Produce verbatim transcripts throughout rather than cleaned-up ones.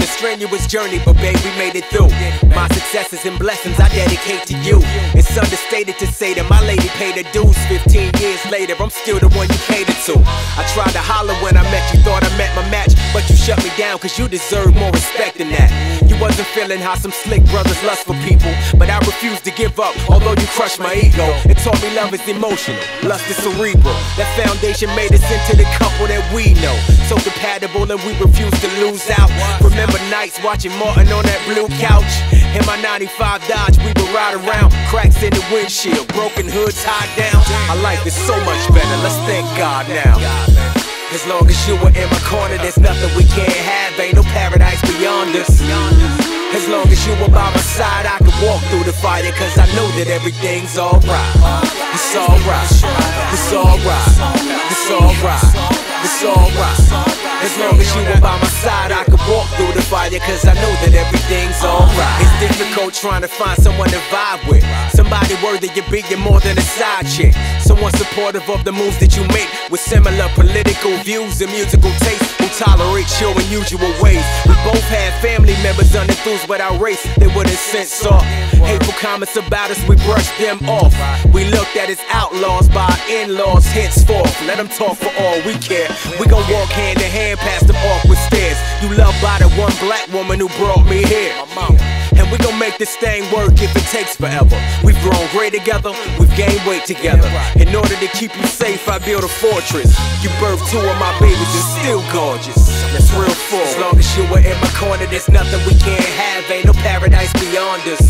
strenuous journey, but babe, we made it through. My successes and blessings I dedicate to you. It's understated to say that my lady paid her dues. Fifteen years later, I'm still the one you catered to. I tried to holler when I met you, thought I met my match, but you shut me down cause you deserve more respect than that. You wasn't feeling how some slick brothers lust for people, but I refused to give up, although you crushed my ego. It taught me love is emotional, lust is cerebral. That foundation made us into the couple that we know. So compatible and we refuse to lose out. Remember nights watching Martin on that blue couch. In my ninety-five Dodge we would ride around, cracks in the windshield, broken hoods tied down. Our life is so much better, let's thank God now. As long as you were in my corner, there's nothing we can't have. Ain't no paradise beyond us. As long as you were by my side, I could walk through the fire, cause I know that everything's alright. It's alright, it's alright, it's alright, it's alright. As long as you were by my side, I could walk through the fire, cause I know that everything's alright. It's difficult trying to find someone to vibe with, somebody worthy of being more than a side chick, someone supportive of the moves that you make, with similar political views and musical tastes, who tolerate your unusual ways. We both had family members unenthused with our race, they wouldn't sense off. Hateful comments about us, we brushed them off. We looked at as outlaws by our in-laws henceforth. Let them talk for all we care. We gon' walk hand in hand past them awkward stairs. You loved by the one black woman who brought me here, and we gon' make this thing work if it takes forever. We've grown great together, we've gained weight together. In order to keep you safe, I built a fortress. You birthed two of my babies and still gorgeous. That's real full. As long as you were in my corner, there's nothing we can't have. Ain't no paradise beyond us.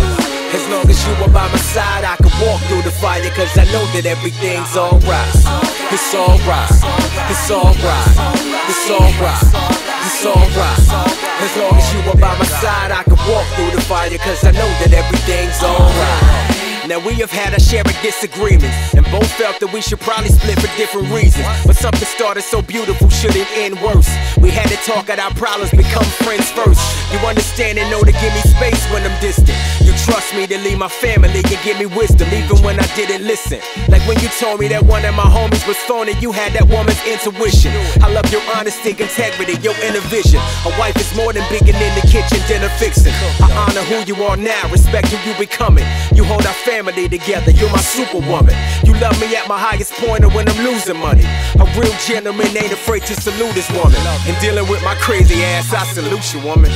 As long as you were by my side, I could walk through the fire, cause I know that everything's alright. It's alright, it's alright, it's alright, it's alright. As long as you were by my side, I could walk through the fire, cause I know that everything's alright. Now we have had our share of disagreements, and both felt that we should probably split for different reasons. But something started so beautiful shouldn't end worse. We had to talk out our problems, become friends first. You understand and know to give me space when I'm distant. You trust me to leave my family and give me wisdom, even when I didn't listen. Like when you told me that one of my homies was phony, you had that woman's intuition. I love your honesty, integrity, your inner vision. A wife is more than being in the kitchen, dinner fixing. I honor who you are now, respect who you becoming. You hold our family together, you're my superwoman. You love me at my highest point or when I'm losing money. A real gentleman ain't afraid to salute his woman. In dealing with my crazy ass, I salute you, woman.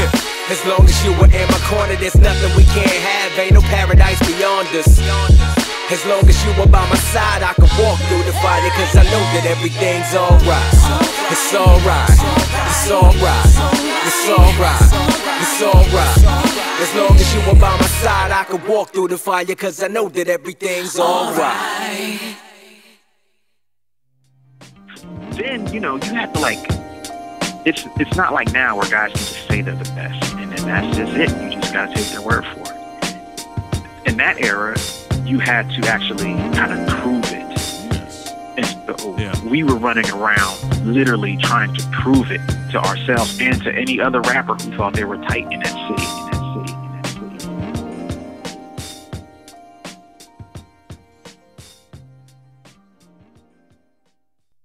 As long as you were in my corner, there's nothing we can't have. Ain't no paradise beyond us. As long as you were by my side, I could walk through the fire, cause I know that everything's alright. It's alright, it's alright, it's alright, it's alright. As long as you were by my side, I could walk through the fire, cause I know that everything's alright. Then, you know, you have to like, it's it's not like now where guys can just say they're the best, and then that's just it. You just gotta take their word for it. In that era, you had to actually kind of prove it. Yes. And so Yeah. we were running around literally trying to prove it to ourselves and to any other rapper who thought they were tight in that city.